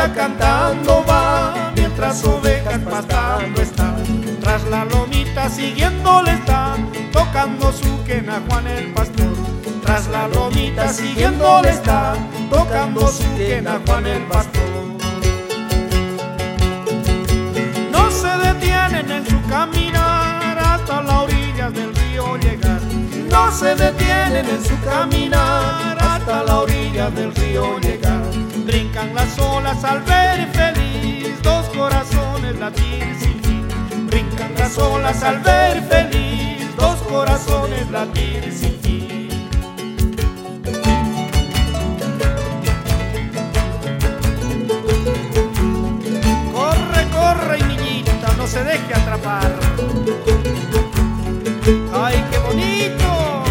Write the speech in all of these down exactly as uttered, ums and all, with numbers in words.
lomita cantando va, mientras ovejas pastando están. Tras la lomita siguiéndole están, tocando su quena Juan el pastor. Tras la lomita siguiéndole están, tocando su quena Juan el pastor. No se detienen en su caminar hasta la orilla del río llegar. No se detienen en su caminar hasta la orilla del río llegar. Brincan las olas al ver feliz dos corazones latir sin fin. Brincan las olas al ver feliz dos corazones latir sin fin. Corre, corre, niñita, no se deje atrapar. ¡Ay, qué bonito!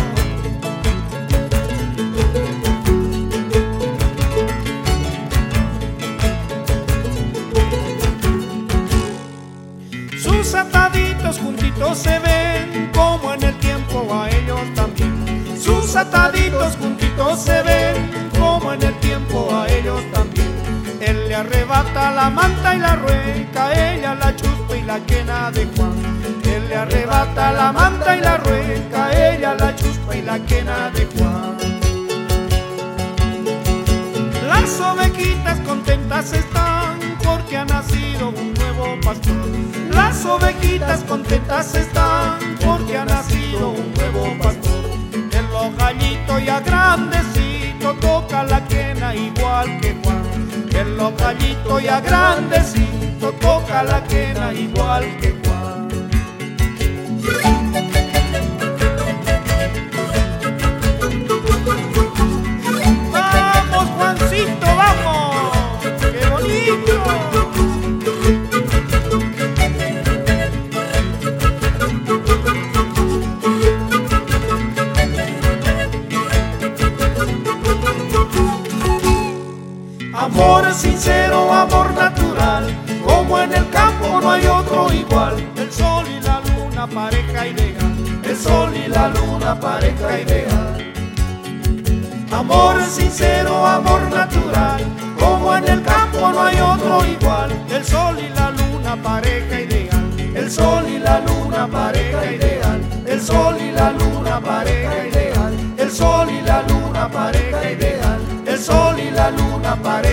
Sus ataditos juntitos se ven como en el tiempo a ellos también. Sus ataditos juntitos se ven como en el tiempo a ellos también. Él le arrebata la manta y la rueca, ella la chuspa y la quena de Juan. Él le arrebata la manta y la rueca, ella la chuspa y la quena de Juan. Las ovejitas contentas están porque ha nacido un nuevo pastor. Las ovejitas contentas están porque ha nacido un nuevo pastor. El ojallito ya grandecito toca la quena igual que Juan. El ojallito ya grandecito toca la quena igual que Juan. ¡Vamos, Juancito, vamos! ¡Qué bonito! Amor sincero, amor natural, como en el campo no hay otro igual. El sol y la luna, pareja ideal. El sol y la luna, pareja ideal. Amor sincero, amor natural, como en el campo no hay otro igual. El sol y la luna, pareja ideal. El sol y la luna, pareja ideal. El sol y la luna, pareja ideal. El sol y la luna, pareja ideal. El sol y la luna, pareja ideal.